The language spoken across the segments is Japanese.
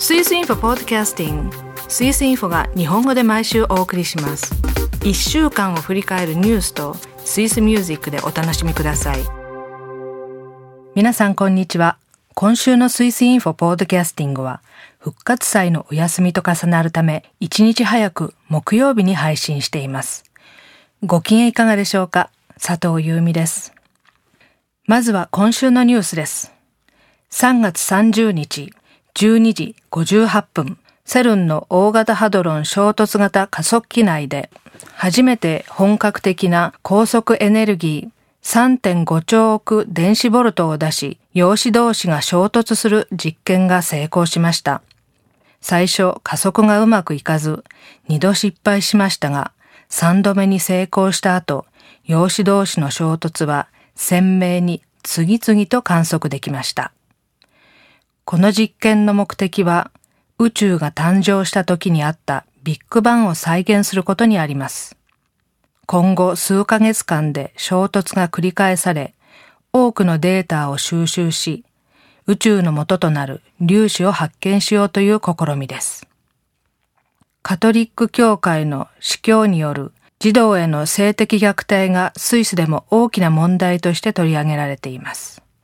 スイスインフォポッドキャスティング、スイスインフォが日本語で毎週お送りします。1週間を振り返るニュースとスイスミュージックでお楽しみください。皆さんこんにちは。今週のスイスインフォポッドキャスティングは復活祭のお休みと重なるため1日早く木曜日に配信しています。ご機嫌いかがでしょうか。佐藤優美です。まずは今週のニュースです。3月30日12時58分、セルンの大型ハドロン衝突型加速器内で初めて本格的な高速エネルギー 3.5 兆億電子ボルトを出し、陽子同士が衝突する実験が成功しました。最初加速がうまくいかず2度失敗しましたが、3度目に成功した後、陽子同士の衝突は鮮明に次々と観測できました。この実験の目的は、宇宙が誕生した時にあったビッグバンを再現することにあります。今後数ヶ月間で衝突が繰り返され、多くのデータを収集し、宇宙の元となる粒子を発見しようという試みです。カトリック教会の司教による児童への性的虐待がスイスでも大きな問題として取り上げられています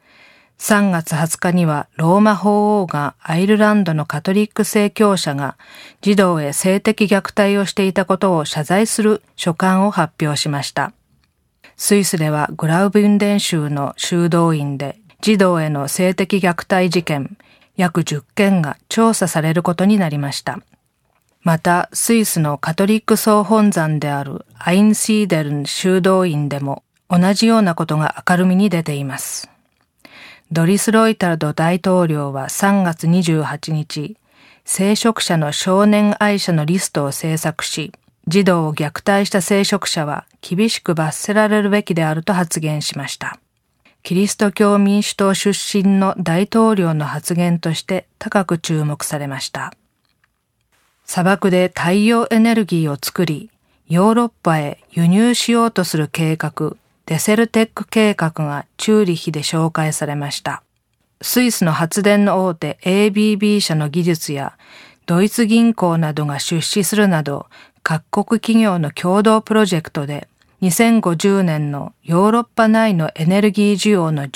。3月20日にはローマ法王がアイルランドのカトリック正教者が児童へ性的虐待をしていたことを謝罪する書簡を発表しました。スイスではグラウビンデン州の修道院で児童への性的虐待事件約10件が調査されることになりました。また、スイスのカトリック総本山であるアインシーデルン修道院でも同じようなことが明るみに出ています。ドリス・ロイタルド大統領は3月28日、聖職者の少年愛者のリストを制作し、児童を虐待した聖職者は厳しく罰せられるべきであると発言しました。キリスト教民主党出身の大統領の発言として高く注目されました。砂漠で太陽エネルギーを作り、ヨーロッパへ輸入しようとする計画、デセルテック計画がチューリッヒで紹介されました。スイスの発電の大手 ABB 社の技術やドイツ銀行などが出資するなど各国企業の共同プロジェクトで2050年のヨーロッパ内のエネルギー需要の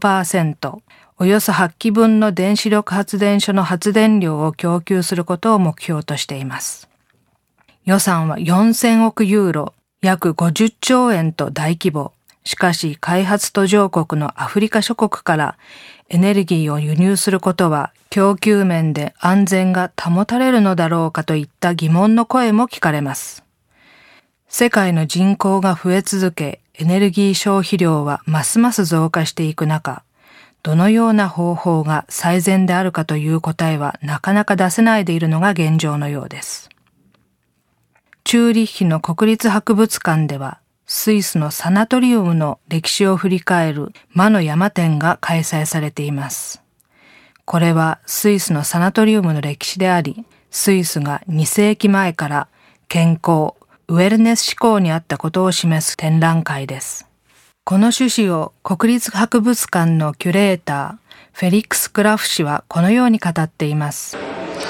15%、およそ8基分の原子力発電所の発電量を供給することを目標としています。予算は4000億ユーロ、約50兆円と大規模。しかし開発途上国のアフリカ諸国からエネルギーを輸入することは供給面で安全が保たれるのだろうかといった疑問の声も聞かれます。世界の人口が増え続け、エネルギー消費量はますます増加していく中、どのような方法が最善であるかという答えはなかなか出せないでいるのが現状のようです。チューリッヒの国立博物館では、スイスのサナトリウムの歴史を振り返る魔の山展が開催されています。これはスイスのサナトリウムの歴史であり、スイスが2世紀前から健康、ウェルネス志向にあったことを示す展覧会です。この趣旨を国立博物館のキュレーター、フェリックス・クラフ氏はこのように語っています。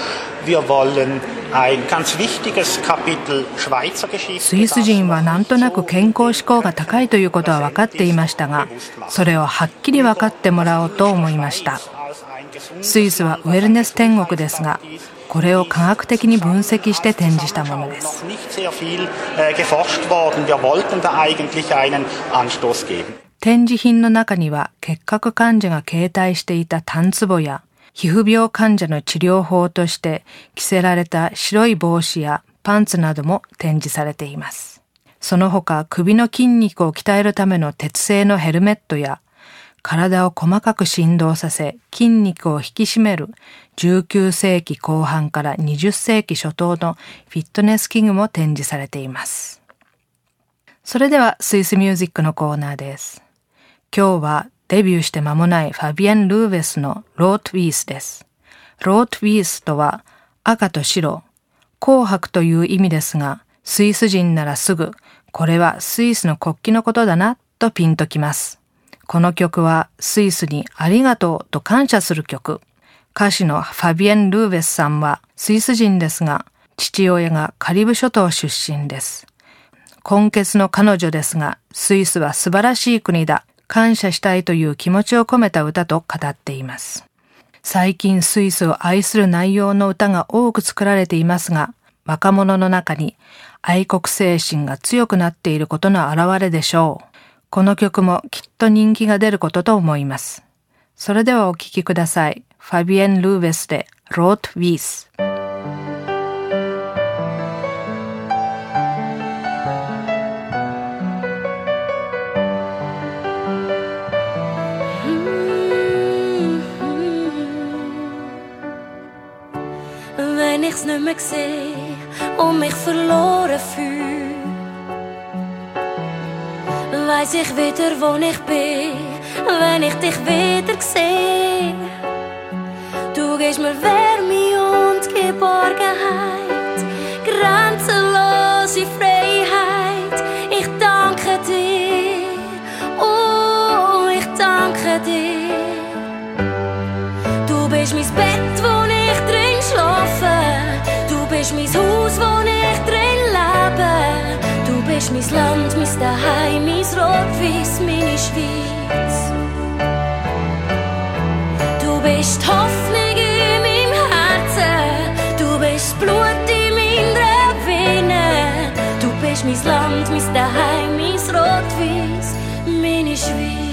スイス人はなんとなく健康志向が高いということは分かっていましたが、それをはっきり分かってもらおうと思いました。スイスはウェルネス天国ですが、これを科学的に分析して展示したものです。展示品の中には結核患者が携帯していたタンツボや皮膚病患者の治療法として着せられた白い帽子やパンツなども展示されています。その他、首の筋肉を鍛えるための鉄製のヘルメットや体を細かく振動させ筋肉を引き締める19世紀後半から20世紀初頭のフィットネス器具も展示されています。それではスイスミュージックのコーナーです。今日はデビューして間もないファビエン・ルーベスのロートウィースです。ロートウィースとは赤と白、紅白という意味ですが、スイス人ならすぐ、これはスイスの国旗のことだなとピンときます。この曲はスイスにありがとうと感謝する曲。 歌手のファビエン・ルーベスさんはスイス人ですが、父親がカリブ諸島出身です。混血の彼女ですが、スイスは素晴らしい国だ、感謝したいという気持ちを込めた歌と語っています。最近スイスを愛する内容の歌が多く作られていますが、若者の中に愛国精神が強くなっていることの表れでしょう。この曲もきっと人気が出ることと思います。それではお聴きください。ファビエン・ルーベスでロート・ヴィース。 Wenn ich's nicht mehr sehe und mich verloren fühle, weiss ich wieder, wo ich bin, wenn ich dich wieder sehe. Du gibst mir Wärme und Geborgenheit, grenzenlose Freiheit. Ich danke dir, oh, ich danke dir. Du bist mein Bett, wo ich drin schlafe. Du bist mein Haus, wo ich drin lebe. Du bist mein Land, mein Daheim, mein Rot-Weiss, meine Schweiz. Du bist die Hoffnung in meinem Herzen. Du bist das Blut in meiner Venen. Du bist mein Land, mein Daheim, mein Rot-Weiss, meine Schweiz.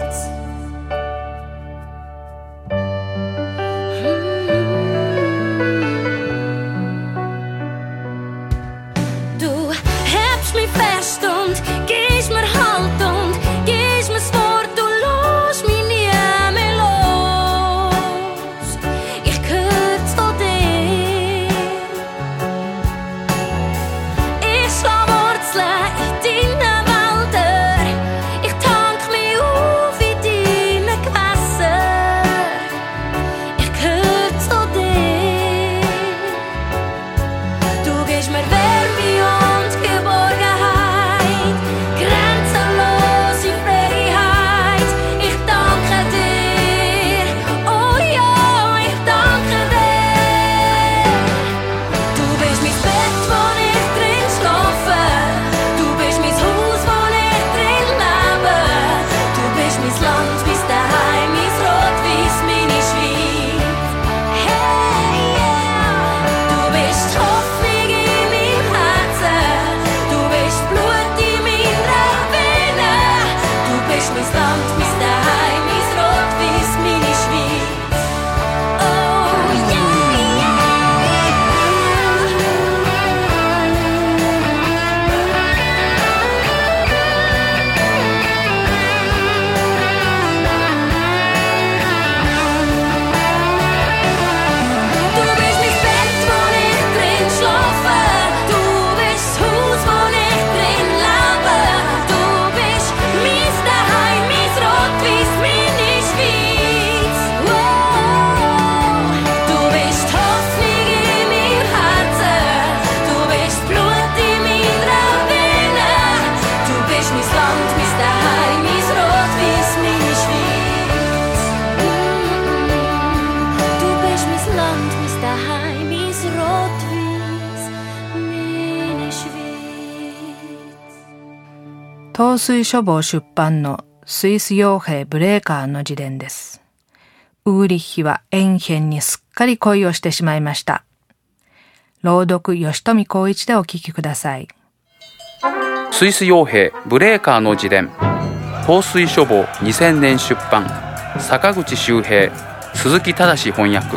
東水書房出版のスイス傭兵ブレーカーの自伝です。ウーリッヒはエンヘンにすっかり恋をしてしまいました。朗読吉富光一でお聞きください。 スイス傭兵ブレーカーの自伝、東水書房2000年出版、坂口修平、鈴木正翻訳。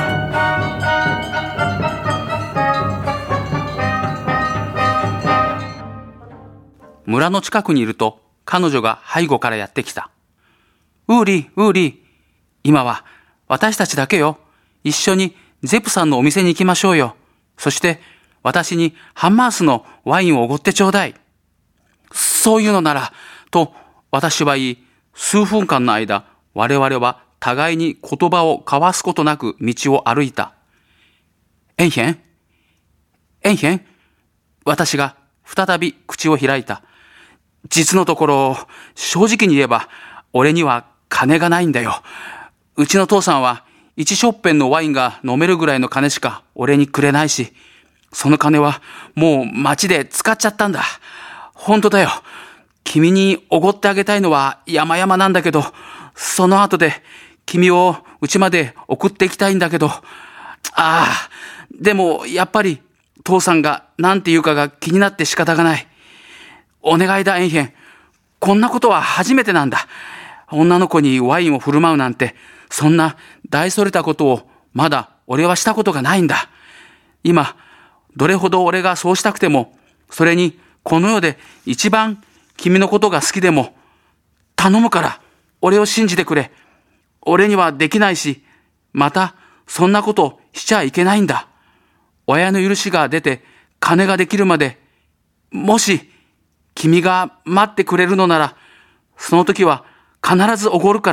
村の近くにいると彼女が背後からやってきた。ウーリー、ウーリー、今は私たちだけよ。一緒にゼプさんのお店に行きましょうよ。そして私にハンマースのワインをおごってちょうだい。そういうのなら、と私は言い、数分間の間、我々は互いに言葉を交わすことなく道を歩いた。エンヘン、エンヘン、私が再び口を開いた。実のところ、正直に言えば、俺には金がないんだよ。うちの父さんは 1ショッペンのワインが飲めるぐらいの金しか俺にくれないし、その金はもう街で使っちゃったんだ。本当だよ。君におごってあげたいのは山々なんだけど、その後で君を家まで送っていきたいんだけど、でもやっぱり父さんが何て言うかが気になって仕方がない。お願いだ、エンヘン。こんなことは初めてなんだ。女の子にワインを振る舞うなんて、そんな大それたことをまだ俺はしたことがないんだ。今、どれほど俺がそうしたくても、それにこの世で一番君のことが好きでも、頼むから俺を信じてくれ。俺にはできないし、またそんなことしちゃいけないんだ。親の許しが出て金ができるまで、もし君が待ってくれるのなら、その時は必ずおごるから。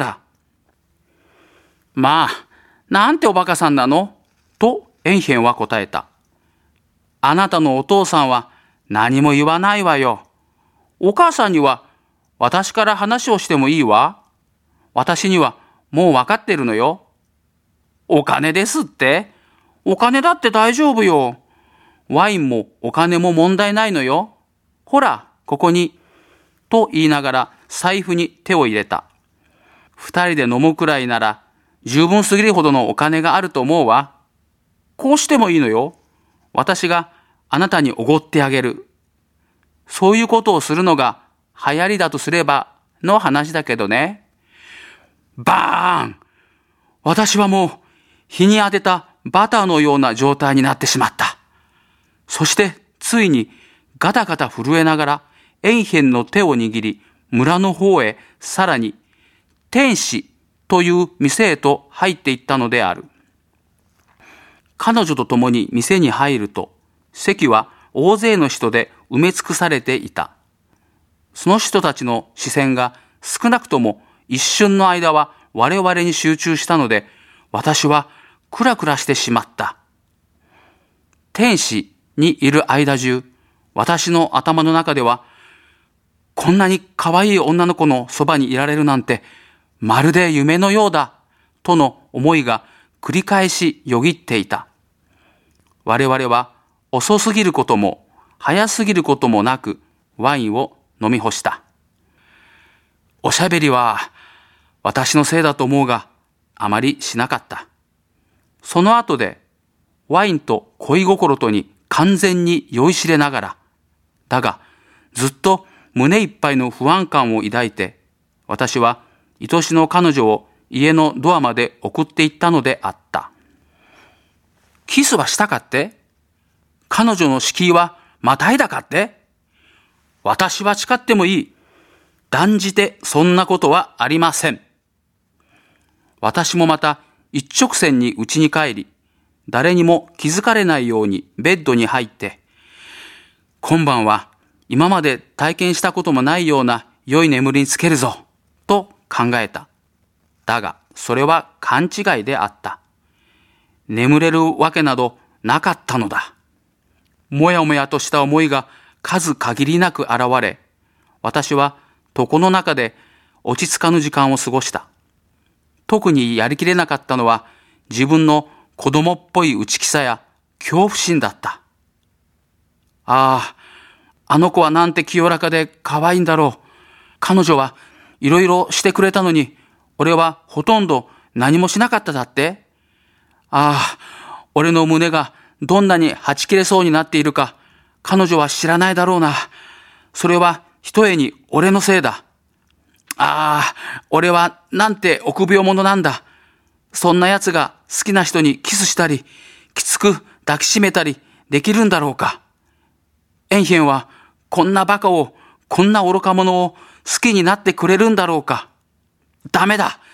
まあ、なんておバカさんなのとエンヘンは答えた。あなたのお父さんは何も言わないわよ。お母さんには私から話をしてもいいわ。私にはもう分かってるのよ。お金ですって？お金だって大丈夫よ。ワインもお金も問題ないのよ。ほら、ここに。と言いながら財布に手を入れた。二人で飲むくらいなら十分すぎるほどのお金があると思うわ。こうしてもいいのよ。私があなたにおごってあげる。そういうことをするのが流行りだとすればの話だけどね。バーン！私はもう日に当てたバターのような状態になってしまった。そしてついにガタガタ震えながらエンヘンの手を握り村の方へ、さらに天使という店へと入っていったのである。彼女と共に店に入ると、席は大勢の人で埋め尽くされていた。その人たちの視線が少なくとも一瞬の間は我々に集中したので、私はクラクラしてしまった。天使にいる間中、私の頭の中では、こんなに可愛い女の子のそばにいられるなんて、まるで夢のようだ、との思いが繰り返しよぎっていた。我々は遅すぎることも早すぎることもなくワインを飲み干した。おしゃべりは私のせいだと思うが、あまりしなかった。その後でワインと恋心とに完全に酔いしれながら、だがずっと胸いっぱいの不安感を抱いて、私は愛しの彼女を家のドアまで送って行ったのであった。キスはしたかって？彼女の敷居はまたいだかって？私は誓ってもいい。断じてそんなことはありません。私もまた一直線に家に帰り、誰にも気づかれないようにベッドに入って、今晩は今まで体験したこともないような良い眠りにつけるぞ、と考えた。だが、それは勘違いであった。眠れるわけなどなかったのだ。もやもやとした思いが数限りなく現れ、私は床の中で落ち着かぬ時間を過ごした。特にやりきれなかったのは自分の子供っぽい内気さや恐怖心だった。あの子はなんて清らかで可愛いんだろう。彼女はいろいろしてくれたのに、俺はほとんど何もしなかっただって。俺の胸がどんなにはち切れそうになっているか、彼女は知らないだろうな。それはひとえに俺のせいだ。俺はなんて臆病者なんだ。そんな奴が好きな人にキスしたり、きつく抱きしめたりできるんだろうか。エンヘンはこんなバカを、こんな愚か者を好きになってくれるんだろうか。ダメだ。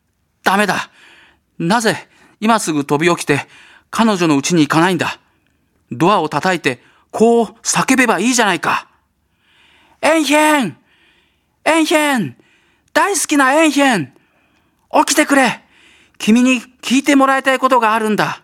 なぜ今すぐ飛び起きて彼女の家に行かないんだ。ドアを叩いてこう叫べばいいじゃないか。エンヘン、大好きなエンヘン、起きてくれ。君に聞いてもらいたいことがあるんだ。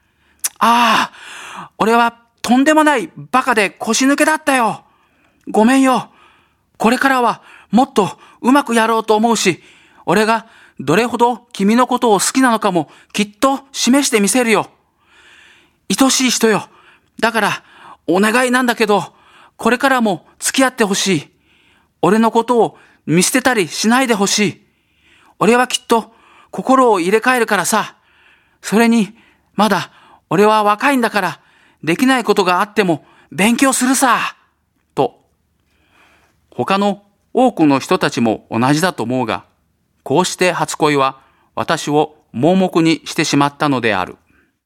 俺はとんでもないバカで腰抜けだったよ。ごめんよ。これからはもっとうまくやろうと思うし、俺がどれほど君のことを好きなのかもきっと示してみせるよ。愛しい人よ。だからお願いなんだけど、これからも付き合ってほしい。俺のことを見捨てたりしないでほしい。俺はきっと心を入れ替えるからさ。それにまだ俺は若いんだから、できないことがあっても勉強するさ。と。他の多くの人たちも同じだと思うが、こうして初恋は私を盲目にしてしまったのである。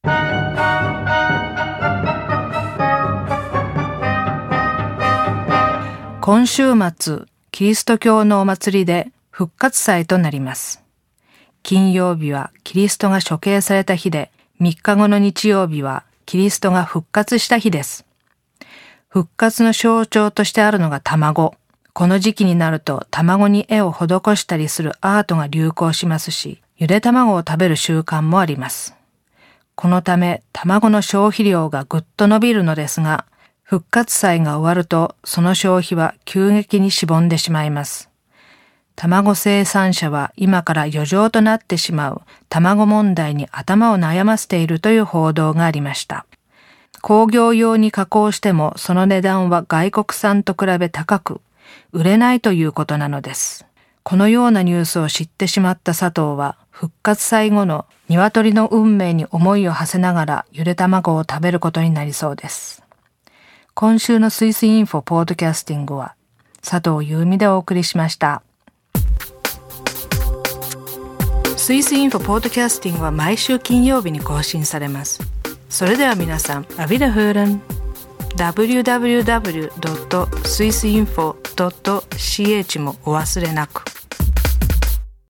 今週末、キリスト教のお祭りで復活祭となります。金曜日はキリストが処刑された日で、3日後の日曜日はキリストが復活した日です。復活の象徴としてあるのが卵。この時期になると卵に絵を施したりするアートが流行しますし、ゆで卵を食べる習慣もあります。このため卵の消費量がぐっと伸びるのですが、復活祭が終わるとその消費は急激にしぼんでしまいます。卵生産者は今から余剰となってしまう卵問題に頭を悩ませているという報道がありました。工業用に加工してもその値段は外国産と比べ高く、売れないということなのです。このようなニュースを知ってしまった佐藤は、復活祭後の鶏の運命に思いを馳せながらゆで卵を食べることになりそうです。今週のスイスインフォポッドキャスティングは佐藤優美でお送りしました。スイスインフォポッドキャスティングは毎週金曜日に更新されます。それでは皆さん、アビダフーレン。www.swissinfo.ch もお忘れなく。